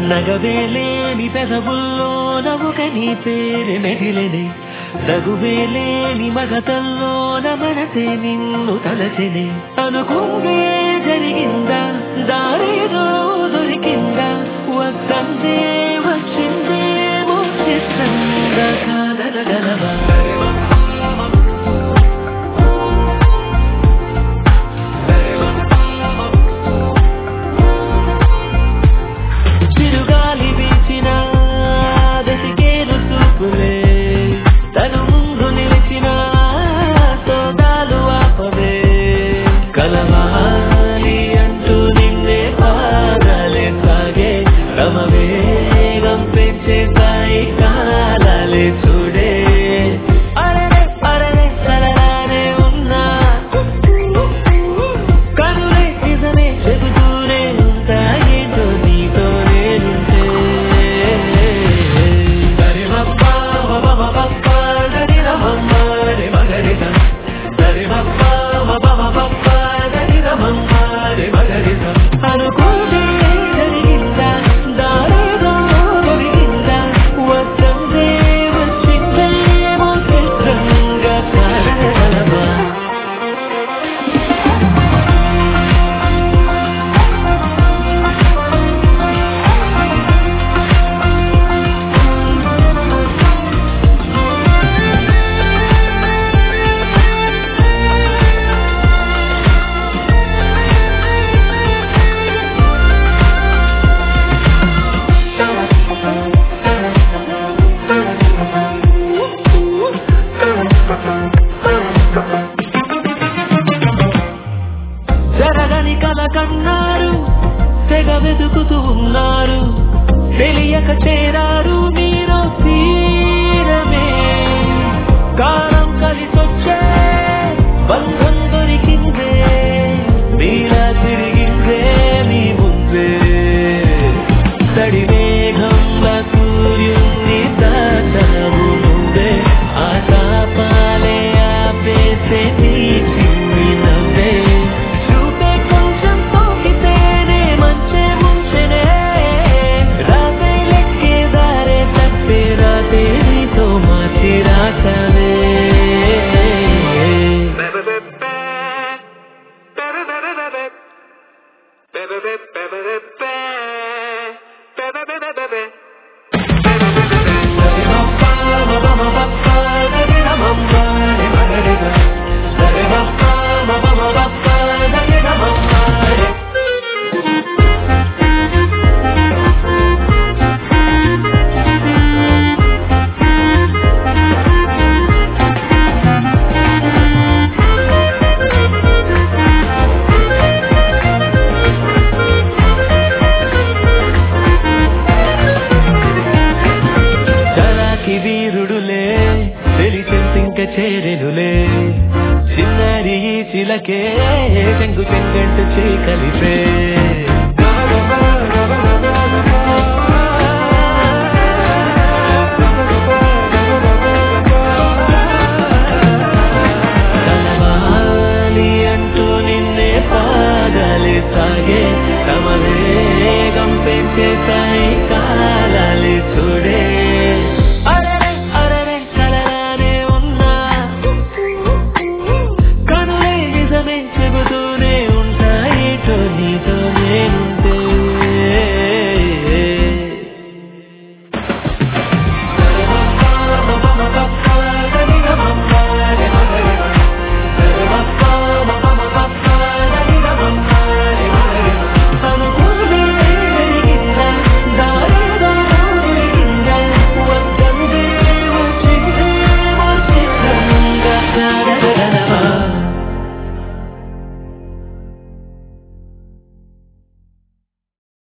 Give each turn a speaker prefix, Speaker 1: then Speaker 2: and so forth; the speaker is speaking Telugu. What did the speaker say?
Speaker 1: నగవేలేని పెదవుల్లో నవ్వుకని పేరు మెదిలెనే నగువేలేని మగతల్లోన మనసే నిన్ను తలచెనే అనుకుందే జరిగిందా దారేదో దొరికిందా వద్దందే వచ్చిందే చిత్రంగా కాదనగలవా చిరుగాలి వీచిన దశకేలు చూపులే తను ముందు నిలిచిన సోదాలు ఆపవే కలవాలి అంటూ నిన్నే పాదాలే సాగే రమవేగం పెంచే సాయి కాలాలే చూడే అరరే అరరే సలరానే ఉన్నా కనులే నిజమే చెబుతూనే ఉంటాయేంటో నీతో నేనుంటే సరిమప్పా మమమప్పా దరిరమమ్మా రే మగరిత సరిమప్పా మమమప్పా దరిరమమ్మా రే మగరిత అనుకుంటే జరిగిందా దారేదో దొరికిందా వద్దందే వచ్చిందేమో చిత్రంగా కాదనగలవా జరగని కల కన్నారు తెగ వెతుకుతూ ఉన్నారు తెలియక చేరారు మీరు తీరమే కాలం కలిసొచ్చే బంధం దొరికిందే నీలా తిరిగిందే నీ ముందే తడి మేఘంగా సూర్యుని దాచావు నువ్వే ఆ తాపాలే ఆపేసే నీ చిన్ని నవ్వే చూపే కొంచెం తోకితేనే మంచే ముంచెనే రాసే లెక్కే దారే తప్పే రాతే నీతో మార్చి రాసవే సరిమప్పా మమమప్పా దరిరమమ్మా రే మగరిత సరిమప్పా మమమప్పా దరిరమమ్మా రే చలాకి వీరుడులే తెలిసింక చేరెనులే చిన్నారి ఈ చిలకే చెంగు చెంగంటు చే కలిపే